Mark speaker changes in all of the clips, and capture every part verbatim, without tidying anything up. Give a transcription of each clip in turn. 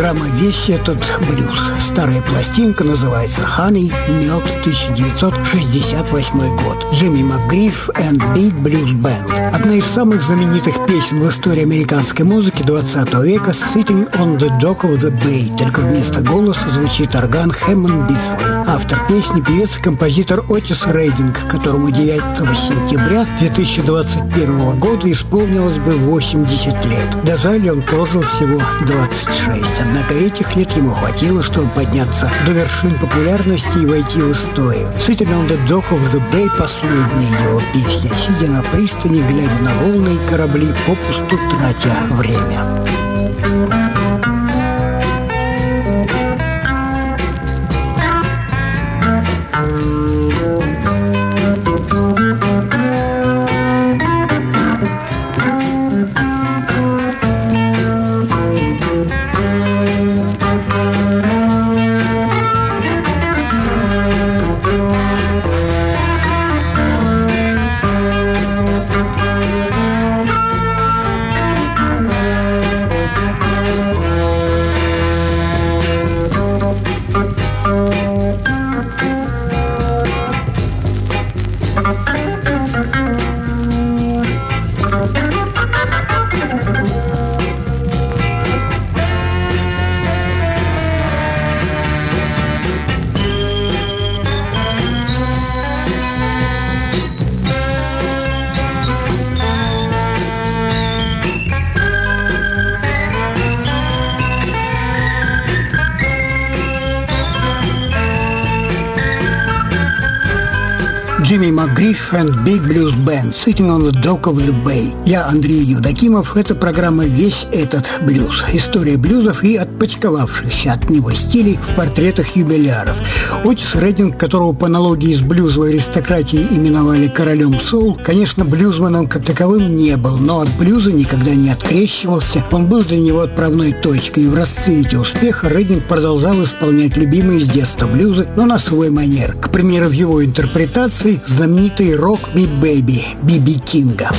Speaker 1: программа «Весь этот блюз». Старая пластинка называется «Honey, мед», тысяча девятьсот шестьдесят восьмой год. Джимми МакГриф and Big Blues Band. Одна из самых знаменитых песен в истории американской музыки двадцатого века «Sitting on the Dock of the Bay». Только вместо голоса звучит орган Хэммонд Бисвей. Автор песни – певец и композитор Отис Рейдинг, которому девятого сентября две тысячи двадцать первого года исполнилось бы восемьдесят лет. До жаль, он прожил всего двадцать шесть. Однако этих лет ему хватило, чтобы подняться до вершин популярности и войти в историю. «Sitting on the Dock of the Bay» – последняя его песня, сидя на пристани, глядя на волны и корабли, попусту тратя время. Джимми МакГриф and Big Blues Band «Sitting on the Dock of the Bay». Я Андрей Евдокимов. Это программа «Весь этот блюз». История блюзов и отпочковавшихся от него стилей в портретах юбиляров. Отис Рейдинг, которого по аналогии с блюзовой аристократией именовали королем соул, конечно, блюзманом как таковым не был, но от блюза никогда не открещивался. Он был для него отправной точкой, и в расцвете успеха Рейдинг продолжал исполнять любимые с детства блюзы, но на свой манер. К примеру, в его интерпретации знаменитый «Rock Me Baby» Би Би Кинга.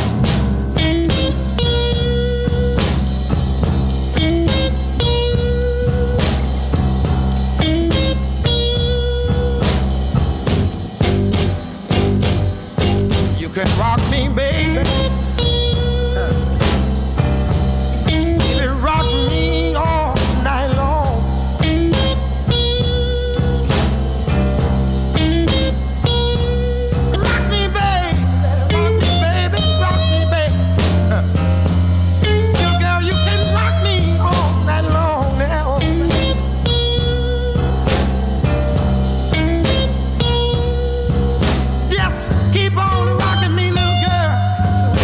Speaker 2: Keep on rocking me, little girl.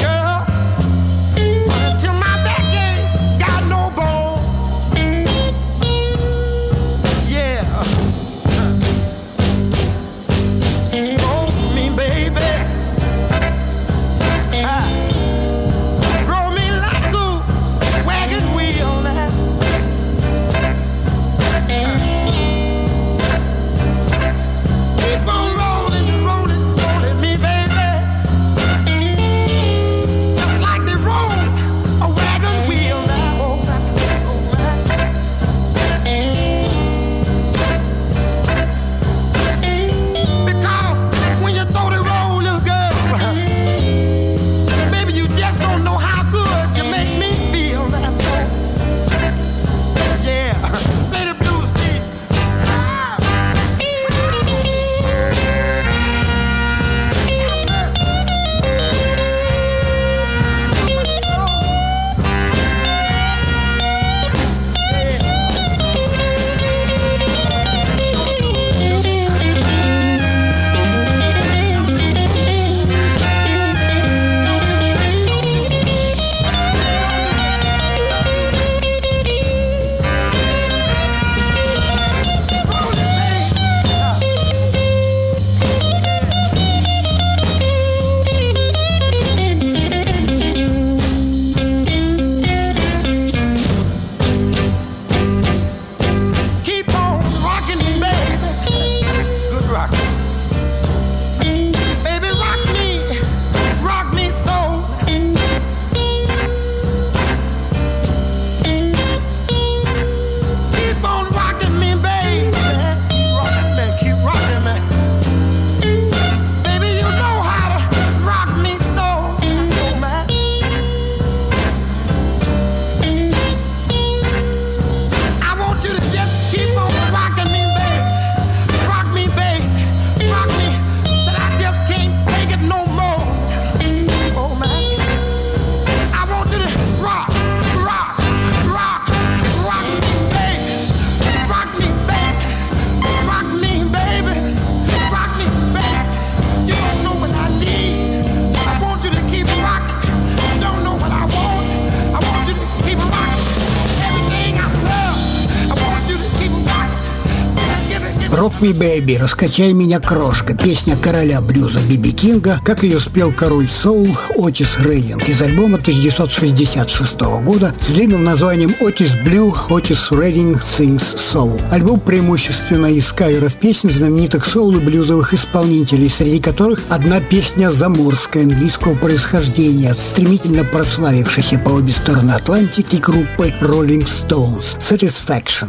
Speaker 1: «Rock Me Baby», «Раскачай меня, крошка», песня короля блюза Би Би Кинга, как ее спел король соул Отис Рейдинг из альбома тысяча девятьсот шестьдесят шестого года с длинным названием «Otis Blue, Otis Redding Sings Soul». Альбом преимущественно из каверов песен знаменитых соул и блюзовых исполнителей, среди которых одна песня заморская английского происхождения от стремительно прославившейся по обе стороны Атлантики группы Rolling Stones «Satisfaction».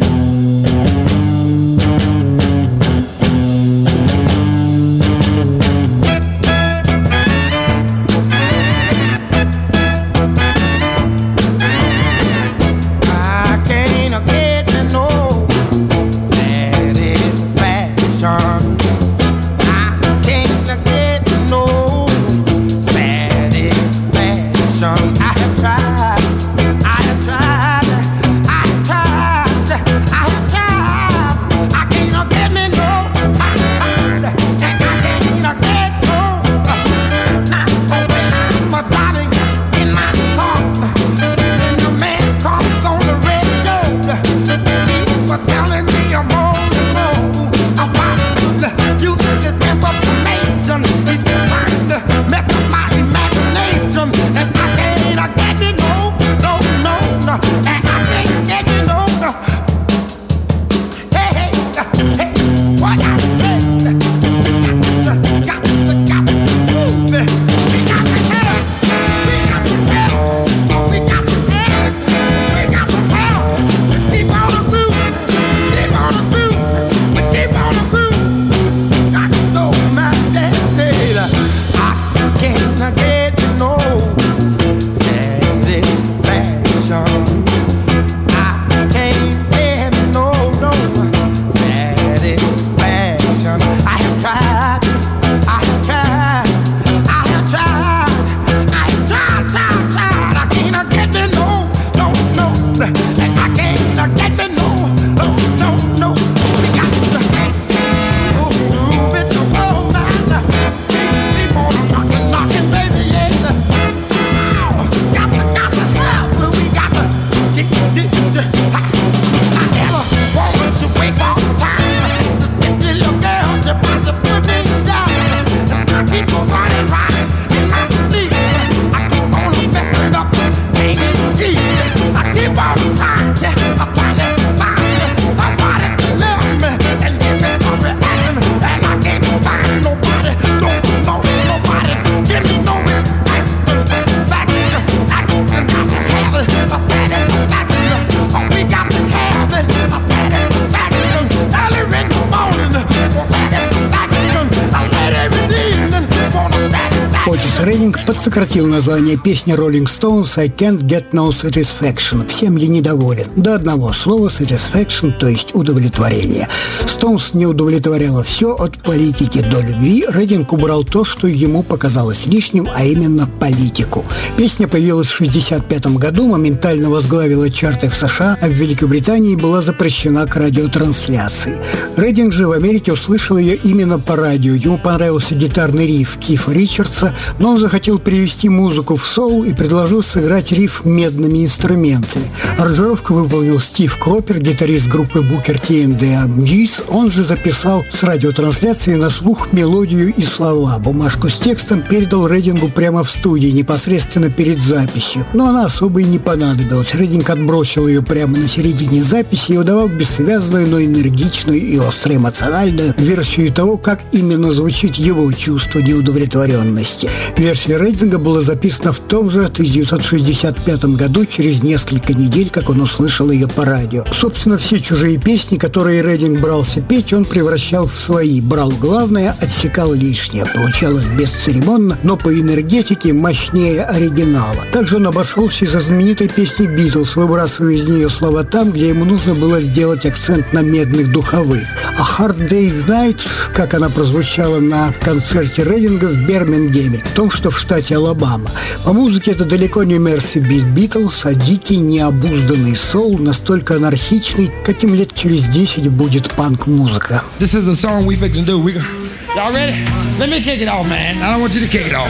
Speaker 1: Рейдинг подсократил название песни Rolling Stones «I can't get no satisfaction». Всем ли недоволен? До одного слова «satisfaction», то есть удовлетворение. Stones не удовлетворяло все от политики до любви. Рейдинг убрал то, что ему показалось лишним, а именно политику. Песня появилась в шестьдесят пятом году, моментально возглавила чарты в США, а в Великобритании была запрещена к радиотрансляции. Рейдинг же в Америке услышал ее именно по радио. Ему понравился гитарный риф Кифа Ричардса, но он захотел перевести музыку в соул и предложил сыграть риф медными инструментами. Аранжировку выполнил Стив Кропер, гитарист группы Booker T and the эм джис. Он же записал с радиотрансляции на слух мелодию и слова. Бумажку с текстом передал Рейдингу прямо в студии, непосредственно перед записью. Но она особо и не понадобилась. Рейдинг отбросил ее прямо на середине записи и выдавал бессвязную, но энергичную и остро эмоциональную версию того, как именно звучит его чувство неудовлетворенности. Версия Рейдинга была записана в том же тысяча девятьсот шестьдесят пятом году, через несколько недель, как он услышал ее по радио. Собственно, все чужие песни, которые Рейдинг брался петь, он превращал в свои. Брал главное, отсекал лишнее. Получалось бесцеремонно, но по энергетике мощнее оригинала. Также он обошелся из-за знаменитой песни «Битлз», выбрасывая из нее слова там, где ему нужно было сделать акцент на медных духовых. А «Hard Day's Night», как она прозвучала на концерте Рейдинга в Бирмингеме, в том, что в штате Алабама. По музыке это далеко не Мерси Бит Битлз, а дикий, необузданный соул, настолько анархичный, каким лет через десять будет панк-музыка.
Speaker 2: This is the song we fixin' to do. We... Y'all ready? Let me kick it off, man. I don't want you to kick it off.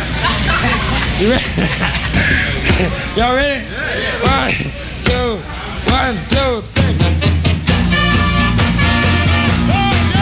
Speaker 2: You ready? Y'all ready? One, two, one, two, three. Oh, yeah!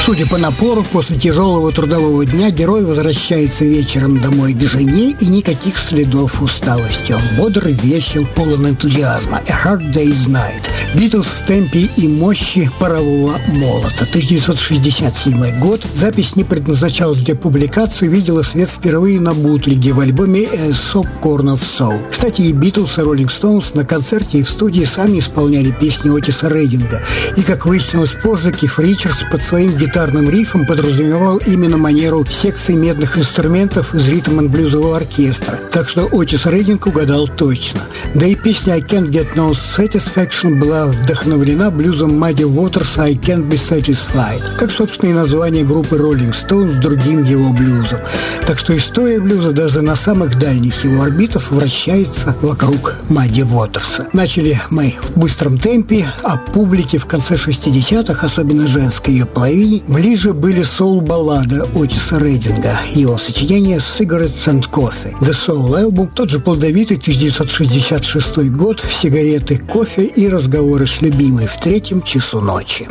Speaker 1: Судя по напору, после тяжелого трудового дня герой возвращается вечером домой к жене, и никаких следов усталости. Он бодр, весел, полон энтузиазма. A Hard Day's Night. Битлз в темпе и мощи парового молота. тысяча девятьсот шестьдесят седьмой год. Запись не предназначалась для публикации, видела свет впервые на бутлеге в альбоме A Soap Corn of Soul. Кстати, и Битлз, и Роллинг Стоунс на концерте и в студии сами исполняли песни Отиса Рейдинга. И, как выяснилось позже, Киф Ричардс под своим гитарным рифом подразумевал именно манеру секций медных инструментов из ритм-н-блюзового оркестра. Так что Отис Рейдинг угадал точно. Да и песня I Can't Get No Satisfaction была вдохновлена блюзом Мадди Уотерса I Can't Be Satisfied, как, собственно, и название группы Rolling Stones с другим его блюзом. Так что история блюза даже на самых дальних его орбитах вращается вокруг Мадди Уотерса. Начали мы в быстром темпе, а публике в конце шестидесятых, особенно женской ее половине, ближе были соул-баллада Отиса Рейдинга, его сочинение Cigarettes and Coffee, The Soul Album, тот же плодовитый тысяча девятьсот шестьдесят шестой год, сигареты, кофе и разговоры с любимой в третьем часу ночи.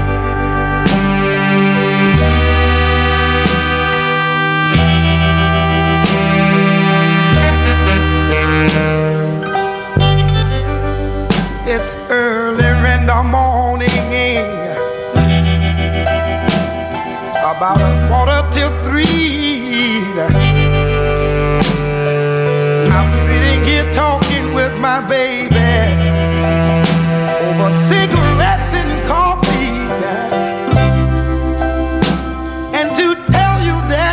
Speaker 3: It's early in the morning, about a quarter till three. I'm sitting here talking with my baby over cigarettes and coffee. And to tell you that,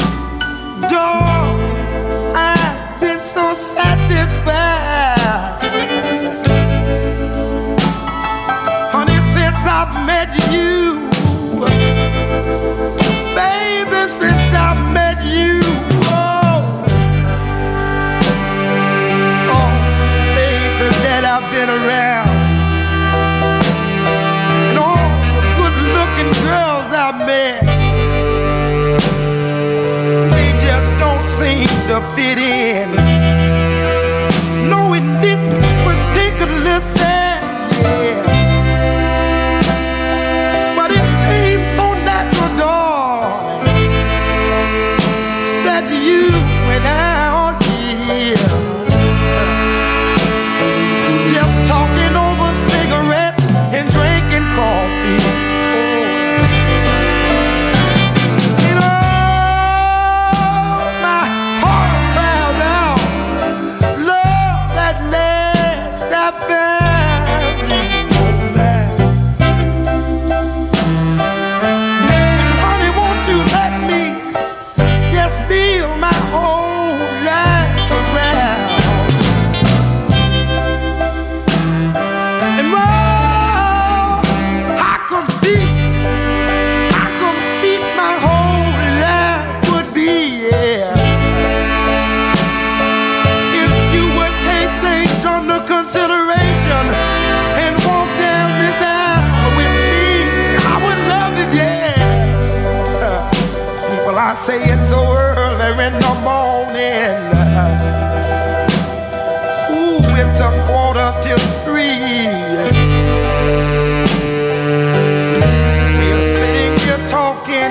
Speaker 3: dog, I've been so satisfied. I've met you, baby, since I've met you. Oh, oh, places that I've been around, and all the good-looking girls I've met, they just don't seem to fit in. No, in this particular sense, yeah. You went out here just talking over cigarettes and drinking coffee. You know, my heart cries out, love at last I found you. And honey, won't you let me just build my whole life around? And oh, I compete, I compete my whole life would be, yeah, if you would take things under consideration and walk down this aisle with me. I would love it, yeah. Well, I say it's so early in the morning. Ooh, it's a quarter till three. We're sitting here talking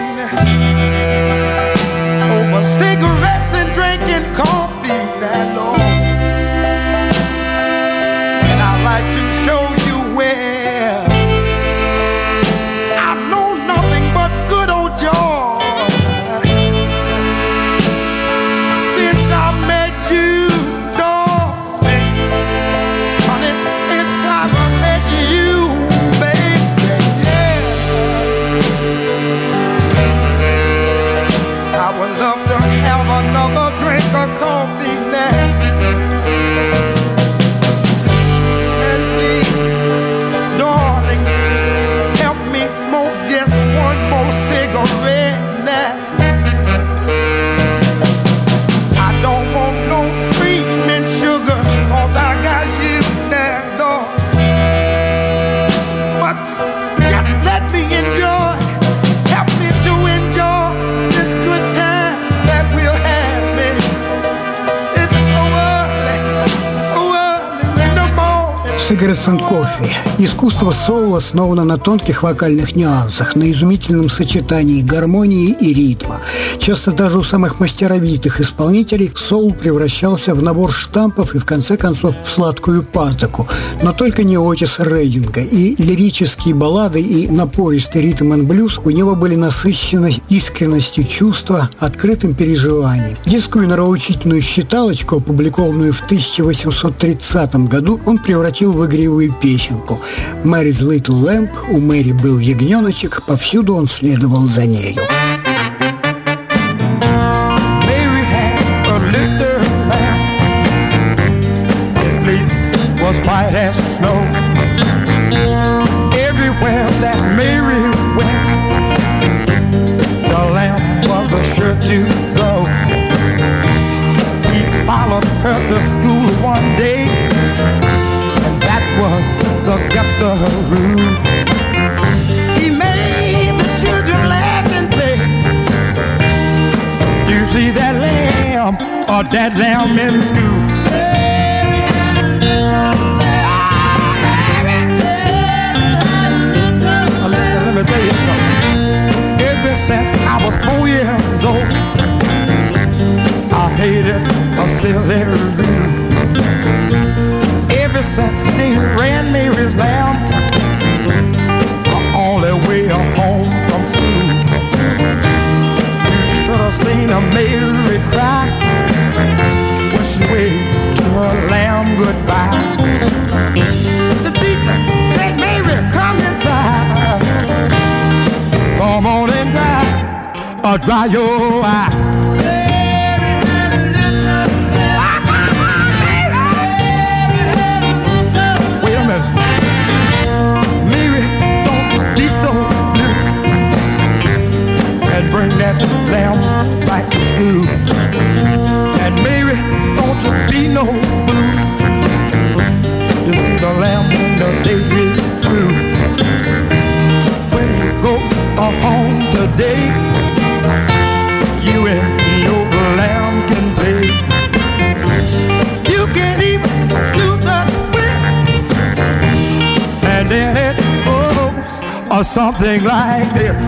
Speaker 3: over cigarettes and drinking coffee, that Lord. And I'd like to show you where I know nothing but good old joy.
Speaker 1: Tears and Coffee. Искусство соул основано на тонких вокальных нюансах, на изумительном сочетании гармонии и ритма. Часто даже у самых мастеровитых исполнителей соул превращался в набор штампов и, в конце концов, в сладкую патоку. Но только не Отиса Рейдинга. И лирические баллады, и напористый ритм и блюз у него были насыщены искренностью чувства, открытым переживанием. Детскую нравоучительную считалочку, опубликованную в тысяча восемьсот тридцатом году, он превратил в игривую песенку. «Mary's Little Lamb», у Мэри был ягненочек, повсюду он следовал за нею.
Speaker 3: Was white as snow. Everywhere that Mary went, the lamb was a sure to go. He followed her to school one day, and that was against the rule. He made the children laugh and play. You see that lamb or that lamb in the school? Let me tell you something. Ever since I was four years old, I hated a silly rule. Ever since they ran Mary's lamb on their way home from school, you should have seen a Mary cry when she waved to her lamb goodbye. The teacher said, "Mary, come inside. Come on and dry, or dry your eyes." Wait a minute. Mary, don't be so blue, and bring that lamb back to school. And Mary, don't you be no fool. You see the lamb when the day is through. When you go home today, you and your lamb can play. You can even do the whip, and then it goes or something like this.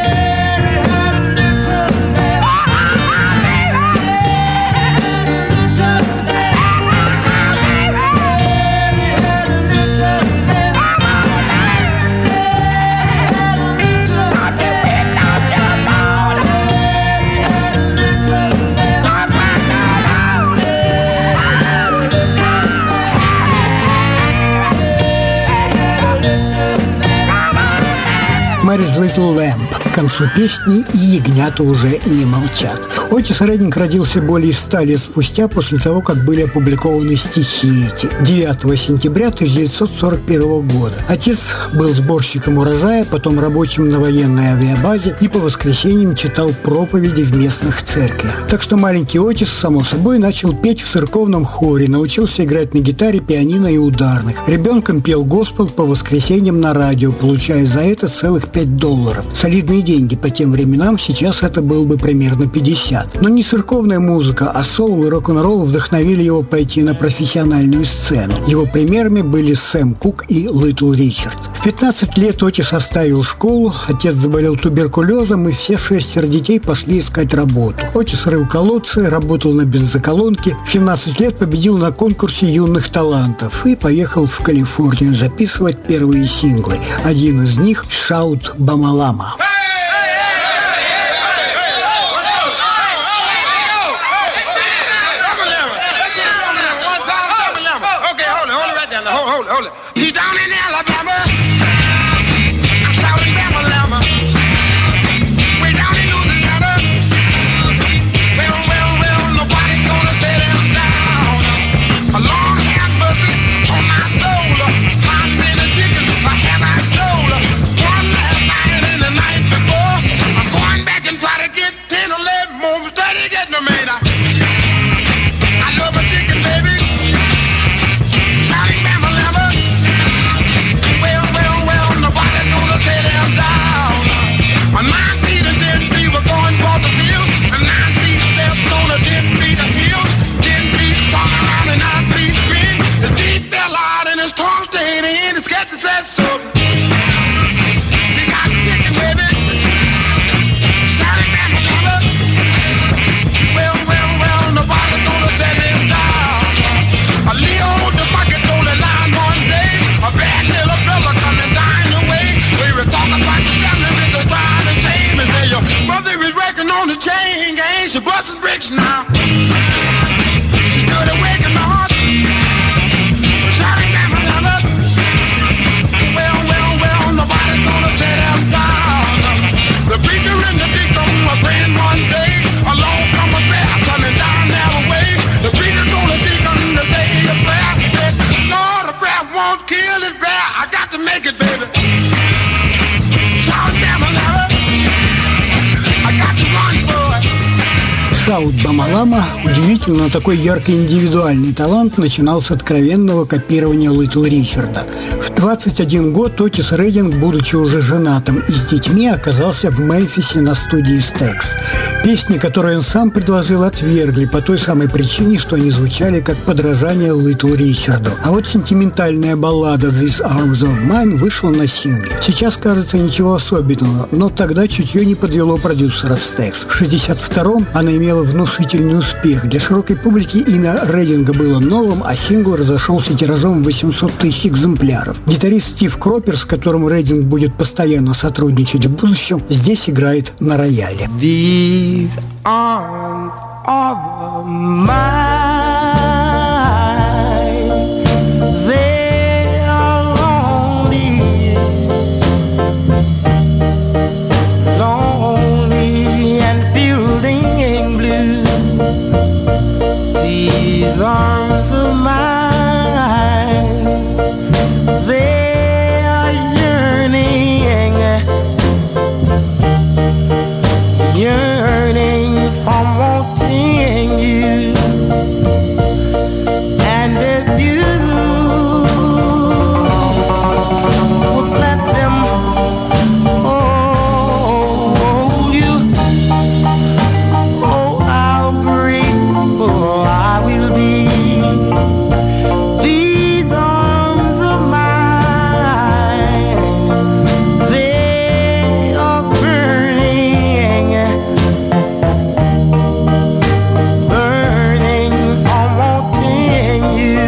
Speaker 1: «Mary's Little Lamb». К концу песни и ягнята уже не молчат. Отис Рейдинг родился более ста лет спустя после того, как были опубликованы стихи эти, девятого сентября тысяча девятьсот сорок первого года. Отец был сборщиком урожая, потом рабочим на военной авиабазе и по воскресеньям читал проповеди в местных церквях. Так что маленький Отис, само собой, начал петь в церковном хоре, научился играть на гитаре, пианино и ударных. Ребенком пел госпел по воскресеньям на радио, получая за это целых пять долларов. Солидные деньги по тем временам, сейчас это было бы примерно пятьдесят. Но не церковная музыка, а соул и рок-н-ролл вдохновили его пойти на профессиональную сцену. Его примерами были Сэм Кук и Литл Ричард. В пятнадцать лет Отис оставил школу, отец заболел туберкулезом, и все шестеро детей пошли искать работу. Отис рыл колодцы, работал на бензоколонке, в семнадцать лет победил на конкурсе юных талантов и поехал в Калифорнию записывать первые синглы. Один из них «Shout Бамалама».
Speaker 2: Hold it, hold it. He's down in Alabama. I'm shouting Bama-Lama. Way down in Louisiana. Well, well, well, nobody's gonna set him down. A long hand buzzing on my soul. Hot in a chicken, a have I stole. One last night in the night. chain gang, she busts bricks now. She stood awake in my heart, shouting down my number. Well, well, well, nobody's gonna set them down. The preacher and the deacon were praying one day. Along come a bear coming down their way. The preacher told the deacon to say a prayer. He said, Lord, the prayer won't kill it, bear. I got to make it, baby. Shouting down my number. I got to run for it.
Speaker 1: Шаут Бамалама, удивительно, но такой яркий индивидуальный талант, начинал с откровенного копирования Литл Ричарда. В двадцать один год Отис Рейдинг, будучи уже женатым и с детьми, оказался в Мемфисе на студии Stax. Песни, которые он сам предложил, отвергли по той самой причине, что они звучали как подражание Литл Ричарду. А вот сентиментальная баллада «These Arms of Mine» вышла на сингле. Сейчас, кажется, ничего особенного, но тогда чутье не подвело продюсеров Stax. В шестьдесят втором она имела внушительный успех. Для широкой публики имя Рейдинга было новым, а сингл разошелся тиражом в восемьсот тысяч экземпляров. Гитарист Стив Кропер, с которым Рейдинг будет постоянно сотрудничать в будущем, здесь играет на рояле.
Speaker 3: These arms are mine. They are lonely, lonely and filled in blue. These arms of mine, they are yearning, yearning from wanting you. And if you would let them hold you, oh, how grateful I will be. These arms of mine, they are burning, burning from wanting you.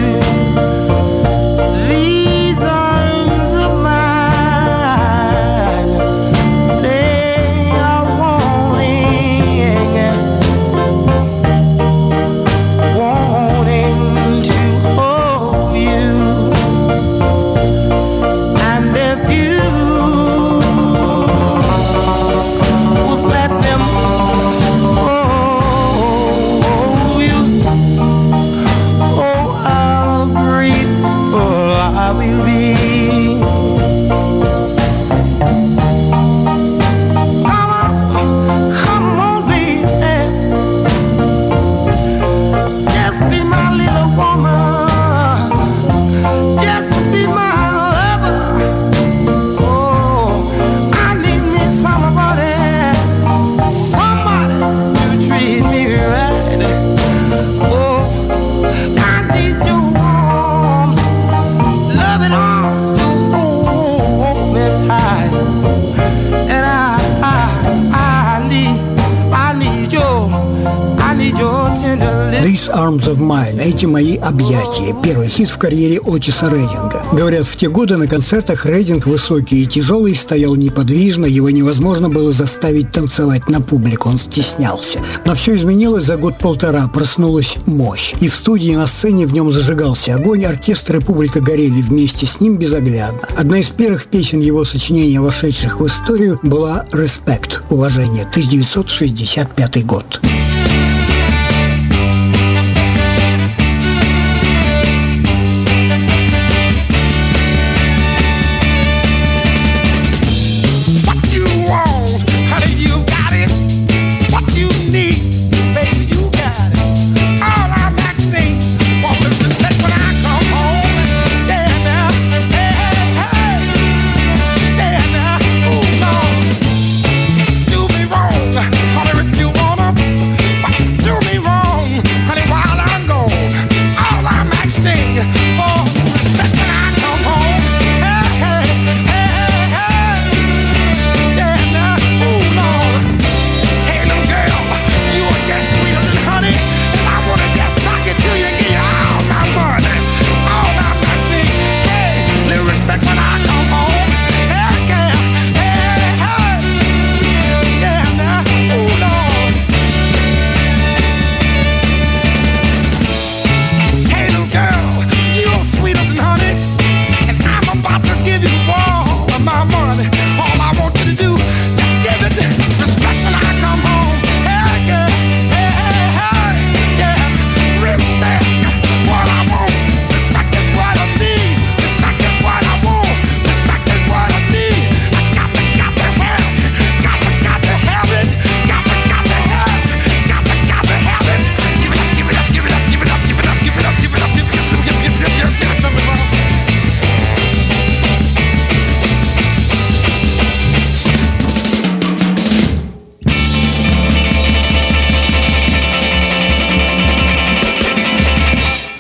Speaker 3: These arms of mine, they are wanting, wanting to hold you. And if you would let them hold you, oh, how grateful I will be. Come on, come on, baby. Just be my little woman. Just be my lover. Oh, I need me somebody, somebody to treat me right. Oh, I need your arms, loving arms to hold me tight. And I, I, I need, I need your, I need your tender lips.
Speaker 1: «These Arms of Mine» – эти мои объятия. Первый хит в карьере Отиса Рейдинга. Говорят, в те годы на концертах Рейдинг, высокий и тяжелый, стоял неподвижно, его невозможно было заставить танцевать на публику, он стеснялся. Но все изменилось за год-полтора, проснулась мощь. И в студии, и на сцене в нем зажигался огонь, оркестр и публика горели вместе с ним безоглядно. Одна из первых песен его сочинения, вошедших в историю, была «Respect» – «Уважение», тысяча девятьсот шестьдесят пятый год.
Speaker 2: What you want, honey, you got it. What you need, baby, you got it. All I'm asking for is respect when I come home. Yeah, now, hey, hey, hey, yeah, now, oh, Lord. Do me wrong, honey, if you wanna.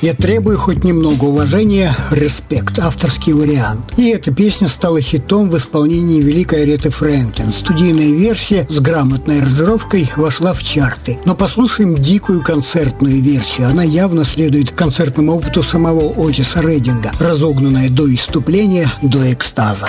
Speaker 1: «Я требую хоть немного уважения, респект», авторский вариант. И эта песня стала хитом в исполнении великой Ареты Фрэнклин. Студийная версия с грамотной аранжировкой вошла в чарты. Но послушаем дикую концертную версию. Она явно следует концертному опыту самого Отиса Реддинга, разогнанная до исступления, до экстаза.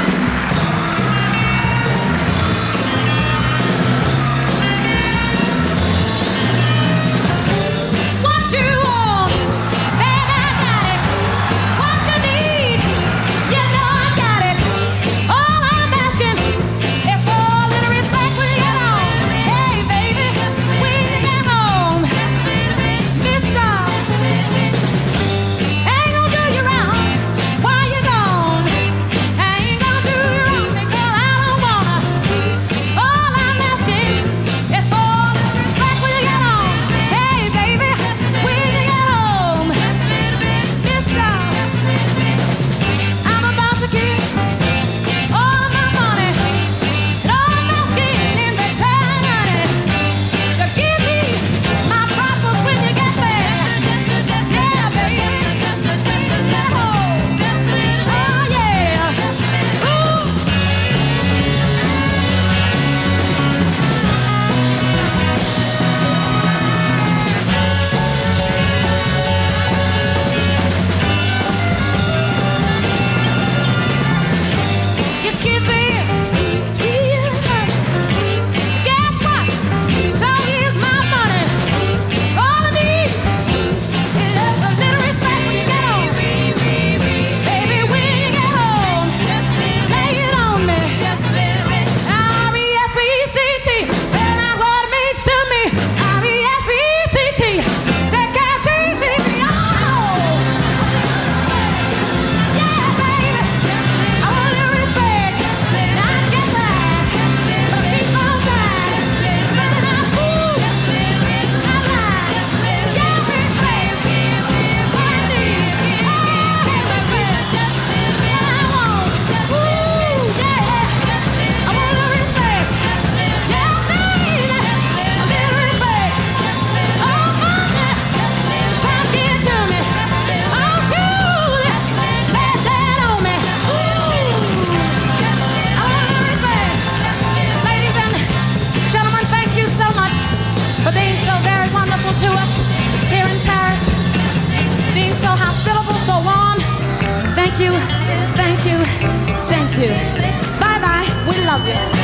Speaker 4: Thank you, thank you, thank you. Bye-bye, we love you.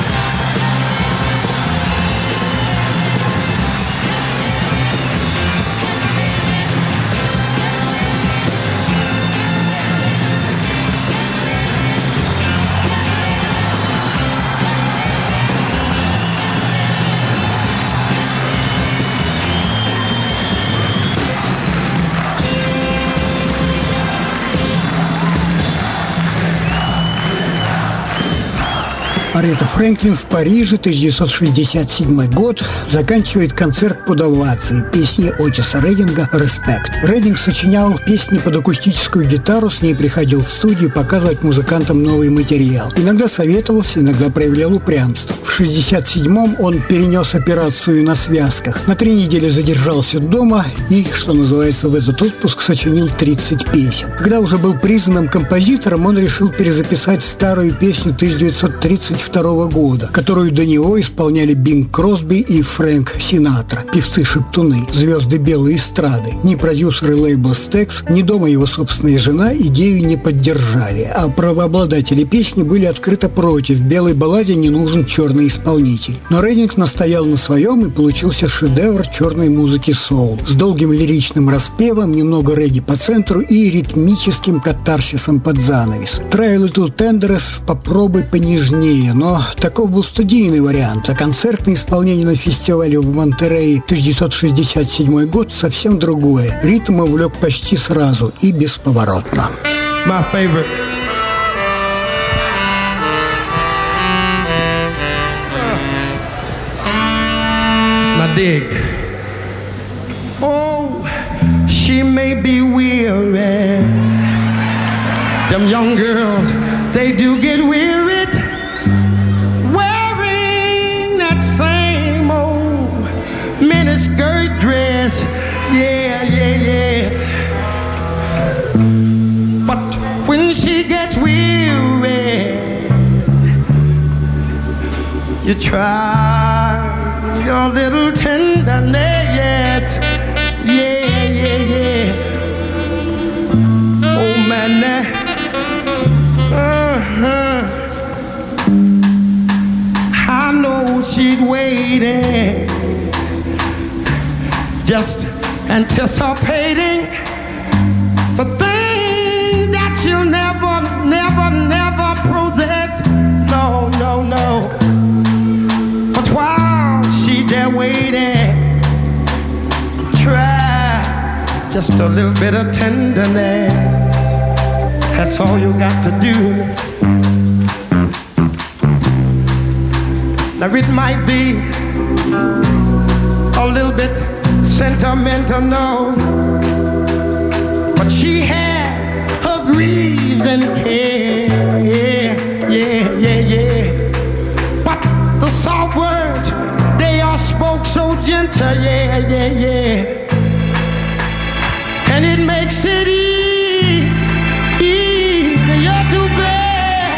Speaker 1: Арета Фрэнклин в Париже, тысяча девятьсот шестьдесят седьмой год, заканчивает концерт под овации песни Отиса Реддинга «Респект». Реддинг сочинял песни под акустическую гитару, с ней приходил в студию показывать музыкантам новый материал. Иногда советовался, иногда проявлял упрямство. В шестьдесят седьмом он перенес операцию на связках. На три недели задержался дома и, что называется, в этот отпуск сочинил тридцать песен. Когда уже был признанным композитором, он решил перезаписать старую песню тысяча девятьсот тридцать второго года, которую до него исполняли Бинг Кросби и Фрэнк Синатра, певцы-шептуны, звезды белой эстрады. Ни продюсеры лейбла Stax, ни дома его собственная жена идею не поддержали, а правообладатели песни были открыто против. Белой балладе не нужен черный исполнитель. Но Реддинг настоял на своем, и получился шедевр черной музыки соул с долгим лиричным распевом, немного регги по центру и ритмическим катарсисом под занавес. Try a little tenderness, попробуй понежнее. Но таков был студийный вариант, а концертное исполнение на фестивале в Монтерее тысяча девятьсот шестьдесят седьмой год совсем другое. Ритм увлек почти сразу и бесповоротно.
Speaker 3: My favorite. Now dig. Oh, she may be weary. Them young girls, they do get weary. Skirt dress, yeah, yeah, yeah. You try your little tenderness, yeah, yeah, yeah. Oh man, uh-huh. I know she's waiting, just anticipating for things that you'll never, never, never possess. No, no, no. But while she there waiting, try just a little bit of tenderness. That's all you got to do. Now it might be a little bit sentimental, no, but she has her griefs and care, yeah, yeah, yeah, yeah. But the soft words, they are spoke so gentle, yeah, yeah, yeah. And it makes it easy, easier to bear.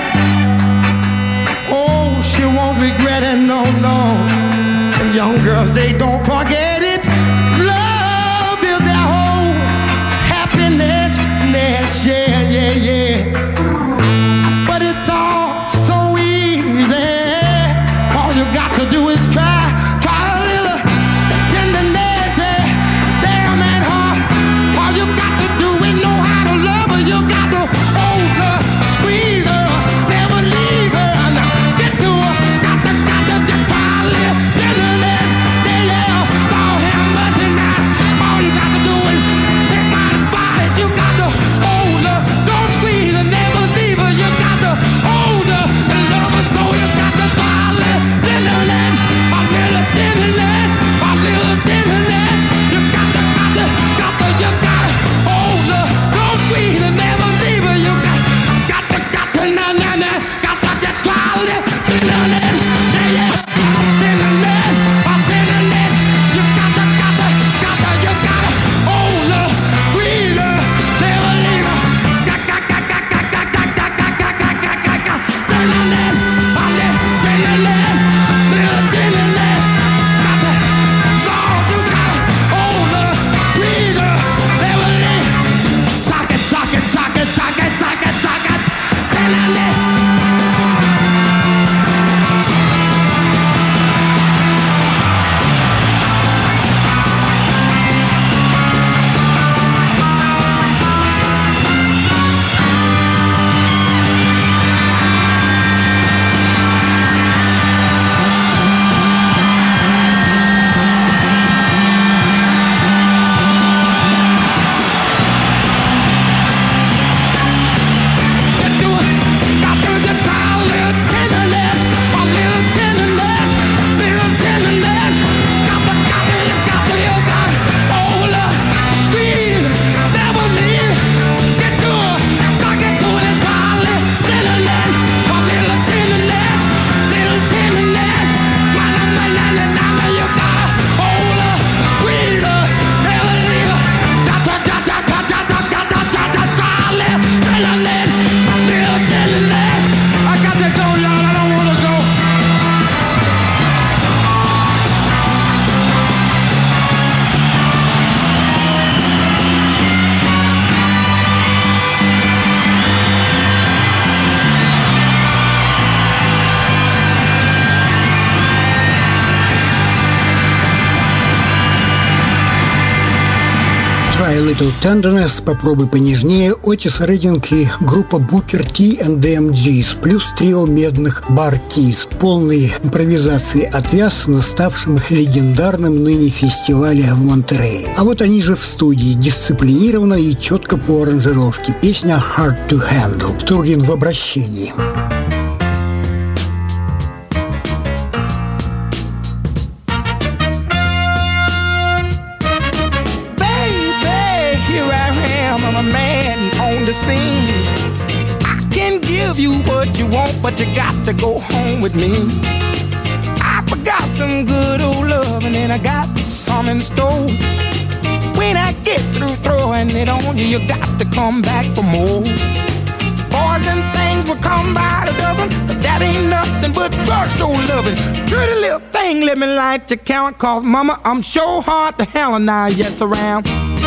Speaker 3: Oh, she won't regret it, no, no. And young girls, they don't forget it. Love is their whole happiness, yeah, yeah, yeah. But it's all so easy. All you got to do is try, try a little tenderness, yeah. Damn and hard. All you got to do is know how to love her. You got to hold her, squeeze her, never leave her. Now get to her, got to, got to just try a little tenderness, yeah, yeah. Lord have mercy now. All you got to do is take my advice. You got to hold her, don't squeeze her, never leave her. You got to hold her and love her, so you got to try a little tenderness, a little tenderness, a little tenderness. You got to, got to, got to, you got to hold her, don't squeeze her, never leave her. You got, got to, got to, na na na, got to just try a little tenderness, yeah, yeah. A tenderness, a tenderness. You got to, got to, got to, you got to hold her, squeeze her, never leave her. Got, got, got, got, got, got, got, got, got, got, got, got, got, got. Tenderness, a little tenderness, little tenderness. Got to, Lord, you got to hold her, squeeze her, never leave. Socket, socket, socket, socket, socket, socket. Tenderness.
Speaker 1: Try a Little Tenderness, попробуй понежнее, Отис Реддинг и группа Booker T and the эм джис, плюс трио медных Bar Keys, полные импровизации от Вясона, ставшим легендарным ныне фестивале в Монтерее. А вот они же в студии, дисциплинированно и четко по аранжировке. Песня Hard to Handle, Турин в обращении.
Speaker 3: Scene. I can give you what you want, but you got to go home with me. I forgot some good old love, and then I got some in store. When I get through throwing it on you, you got to come back for more. Boys and things will come by the dozen. dozen, but that ain't nothing but drugstore loving. Pretty little thing, let me light your count, cause mama, I'm sure hard to hell and I yes around.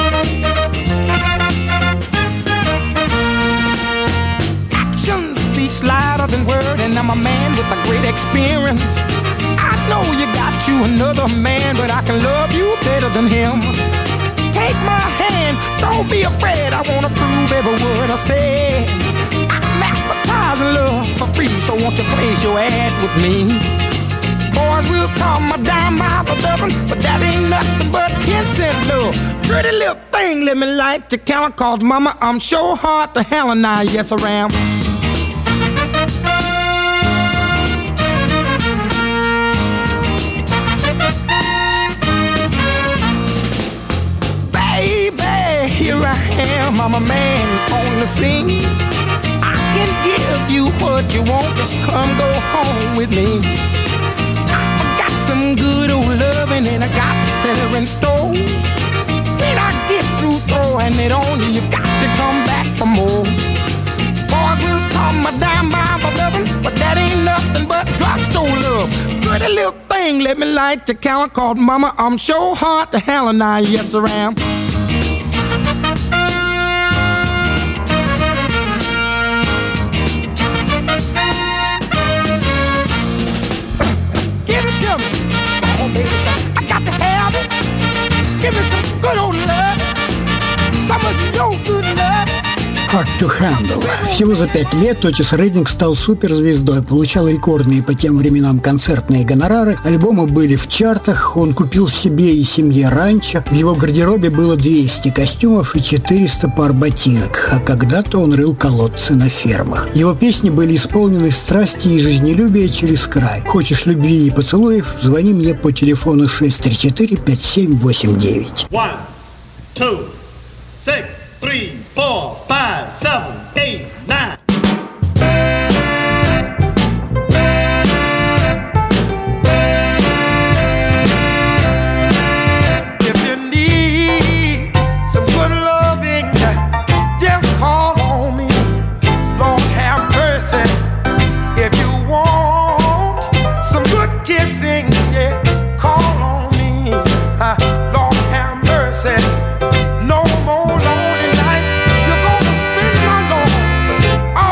Speaker 3: Action speaks louder than word, and I'm a man with a great experience. I know you got you another man, but I can love you better than him. Take my hand, don't be afraid, I wanna prove every word I say. I'm advertising love for free, so won't you place your ad with me? Boys will call my dime by the dozen, but that ain't nothing but ten cent love. Pretty little thing, let me light your count, cause mama, I'm sure hard to hell and I yes around. Here I am, I'm a man on the scene. I can give you what you want, just come go home with me. I got some good old loving and I got better in store. When I get through throwing it on you, you got to come back for more. Boys will call my dime by the loving, but that ain't nothing but drugstore love. Pretty little thing, let me light your count, called mama, I'm sure hard to hell and I yes around. I got to have it. Give me some good old love. Some of your good love.
Speaker 1: Hard to Handle. Всего за пять лет Отис Реддинг стал суперзвездой, получал рекордные по тем временам концертные гонорары, альбомы были в чартах, он купил себе и семье ранчо, в его гардеробе было двести костюмов и четыреста пар ботинок, а когда-то он рыл колодцы на фермах. Его песни были исполнены страсти и жизнелюбия через край. Хочешь любви и поцелуев? Звони мне по телефону шесть три четыре пять семь восемь девять.
Speaker 5: One, two, six, three, four, five, seven, eight, nine.
Speaker 3: If you need some good loving, just call on me. Lord have mercy. If you want some good kissing, yeah, call on me. Uh, Lord have mercy. No more lonely nights. You're gonna spend my Lord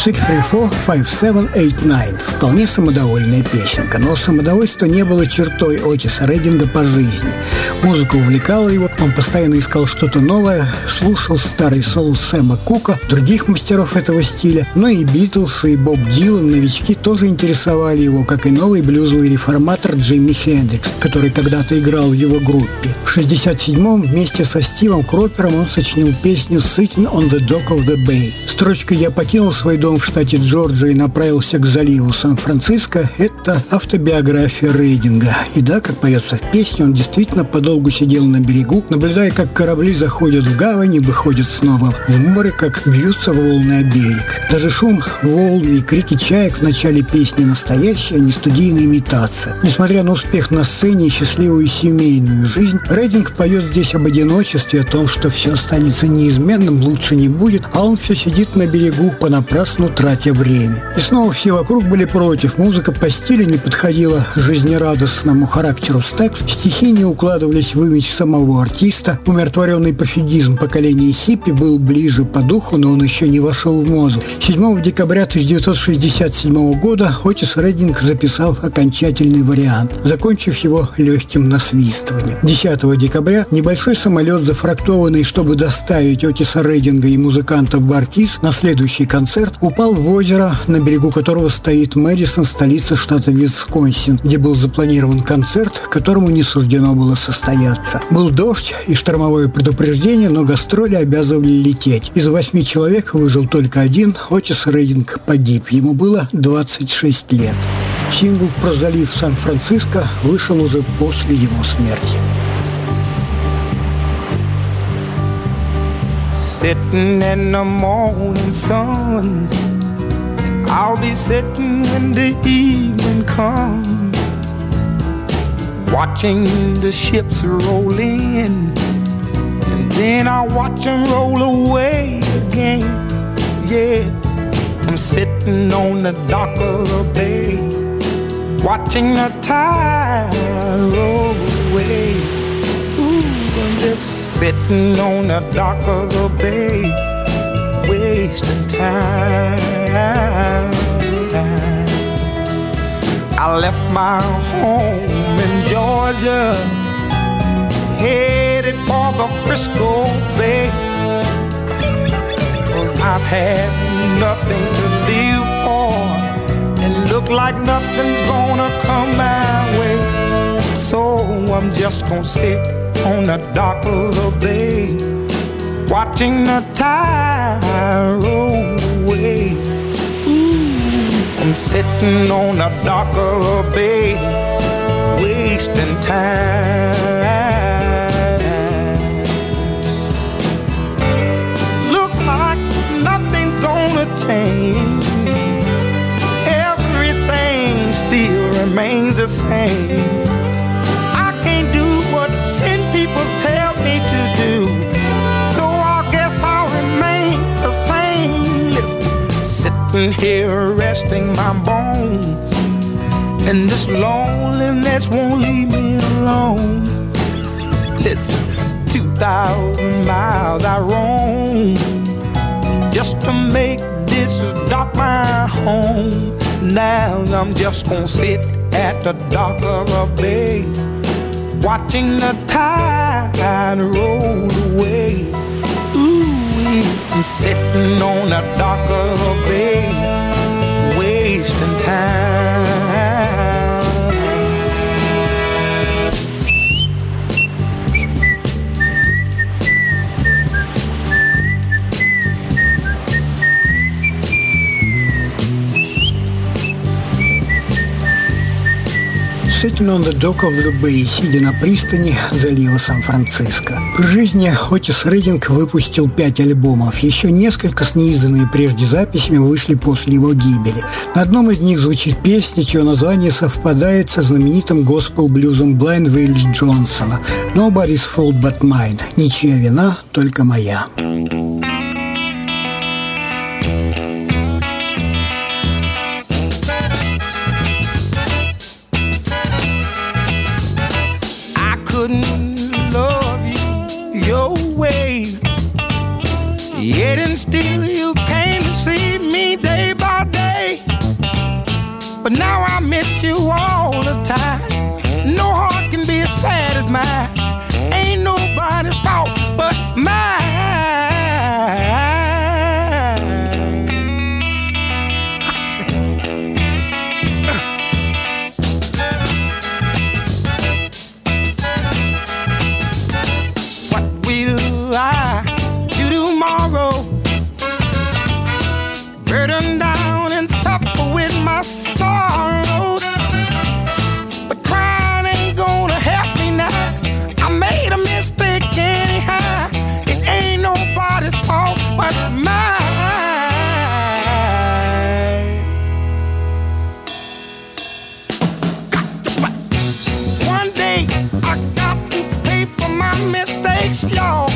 Speaker 1: шесть три четыре пять семь восемь девять. Вполне самодовольная песенка, но самодовольство не было чертой Отиса Реддинга по жизни. Музыка увлекала его, он постоянно искал что-то новое, слушал старый соул Сэма Кука, других мастеров этого стиля, но и Битлз, и Боб Дилан, новички тоже интересовали его, как и новый блюзовый реформатор Джимми Хендрикс, который когда-то играл в его группе. В шестьдесят седьмом вместе со Стивом Кропером он сочинил песню «Sitting on the Dock of the Bay». Строчка «Я покинул свой дом в штате Джорджия и направился к заливу Сан-Франциско» — это автобиография Реддинга. И да, как поется в песне, он действительно подолгу сидел на берегу, наблюдая, как корабли заходят в гавань и выходят снова в море, как бьются волны о берег. Даже шум волн и крики чаек в начале песни — настоящая, не студийная имитация. Несмотря на успех на сцене и счастливую семейную жизнь, Реддинг поет здесь об одиночестве, о том, что все останется неизменным, лучше не будет, а он все сидит на берегу, понапрасну тратя время. И снова все вокруг были против. Музыка по стилю не подходила жизнерадостному характеру Стекс, стихи не укладывались в имидж самого артиста. Умиротворенный пофигизм поколения хиппи был ближе по духу, но он еще не вошел в моду. седьмого декабря тысяча девятьсот шестьдесят седьмого года Отис Реддинг записал окончательный вариант, закончив его легким насвистыванием. десятого декабря небольшой самолет, зафрактованный, чтобы доставить Отиса Реддинга и музыкантов Баркис на следующий концерт, упал в озеро, на берегу которого стоит Мэдисон, столица штата Висконсин, где был запланирован концерт, которому не суждено было состояться. Был дождь и штормовое предупреждение, но гастроли обязывали лететь. Из восьми человек выжил только один. Отис Реддинг погиб. Ему было двадцать шесть лет. Сингл про залив Сан-Франциско вышел уже после его смерти.
Speaker 3: Sitting in the morning sun, I'll be sitting when the evening comes, watching the ships roll in, and then I'll watch them roll away again. Yeah, I'm sitting on the dock of the bay, watching the tide roll away. I'm just sitting on the dock of the bay, wasting time. I left my home in Georgia, headed for the Frisco Bay, 'cause I've had nothing to live for, and look like nothing's gonna come my way. So I'm just gonna sit on the dock of the bay, watching the tide roll away. Ooh, I'm sitting on the dock of the bay, wasting time. Look like nothing's gonna change, everything still remains the same. People tell me to do, so I guess I'll remain the same. Listen, sitting here resting my bones, and this loneliness won't leave me alone. Listen, two thousand miles I roam just to make this dock my home. Now I'm just gonna sit at the dock of a bay, watching the tide roll away. Ooh, I'm sitting on the dock of a bay, wasting time.
Speaker 1: Sitting on the Dock of the Bay, сидя на пристани залива Сан-Франциско. В жизни Отис Реддинг выпустил пять альбомов. Еще несколько с неизданными прежде записями вышли после его гибели. На одном из них звучит песня, чье название совпадает со знаменитым госпел-блюзом Blind Willie Джонсона «Nobody's fault but mine». Ничья вина, только моя.
Speaker 3: Yet and still you came to see me day by but now I miss you all the time. No heart can be as sad as mine. Ain't nobody's fault but mine. What will I do tomorrow? Burden down and suffer with my sorrows. But crying ain't gonna help me now. I made a mistake anyhow. It ain't nobody's fault but mine. Got to fight. One day I got to pay for my mistakes, y'all.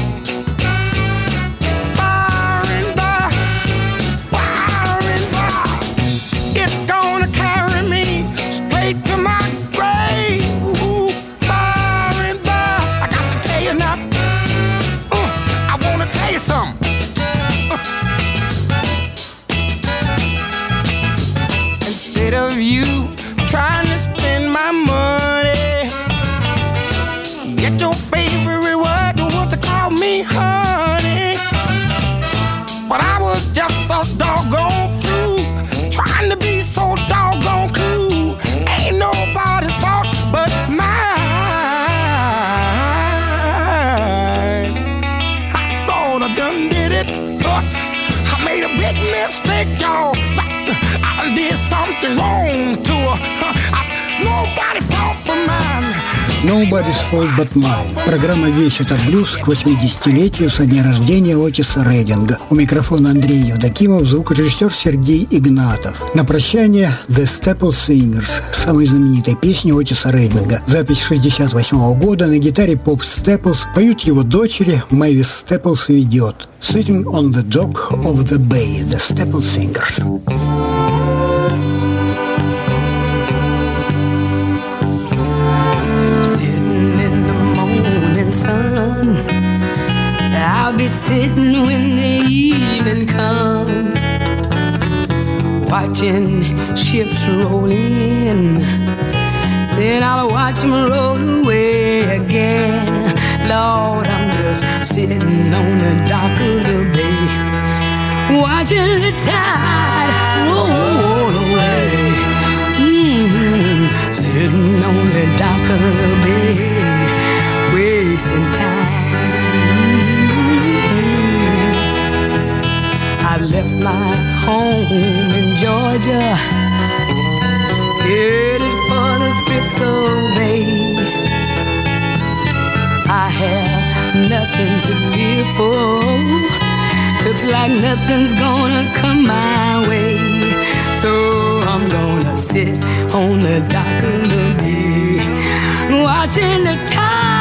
Speaker 3: To my grave, ooh, by and by. I got to tell you now, uh, I wanna tell you something. Uh. Instead of you trying to spend my money, yet your favorite word was to call me honey. But I was just a doggone fool, trying to be so doggone cool. Ain't nobody's fault but mine. I thought I done did it. Uh, I made a big mistake, y'all. I did something wrong to her. Uh, I, nobody's fault but mine.
Speaker 1: Nobody's Fault But Mine. Программа «Весь этот блюз» к восьмидесятилетию со дня рождения Отиса Рейдинга. У микрофона Андрей Евдокимов, звукорежиссер Сергей Игнатов. На прощание «The Staple Singers», самой знаменитой песни Отиса Рейдинга. Запись шестьдесят восьмого года, на гитаре Поп Степлс, поют его дочери, Мэвис Степлс ведет. «Sitting on the Dock of the Bay», The Staple Singers.
Speaker 6: Sun, I'll be sitting when the evening comes, watching ships roll in, then I'll watch them roll away again. Lord, I'm just sitting on the dock of the bay, watching the tide roll away. Mm-hmm. Sitting on the dock of the bay, wasting time. I left my home in Georgia, headed for the Frisco Bay. I have nothing to live for, looks like nothing's gonna come my way, so I'm gonna sit on the dock of the bay, watching the tide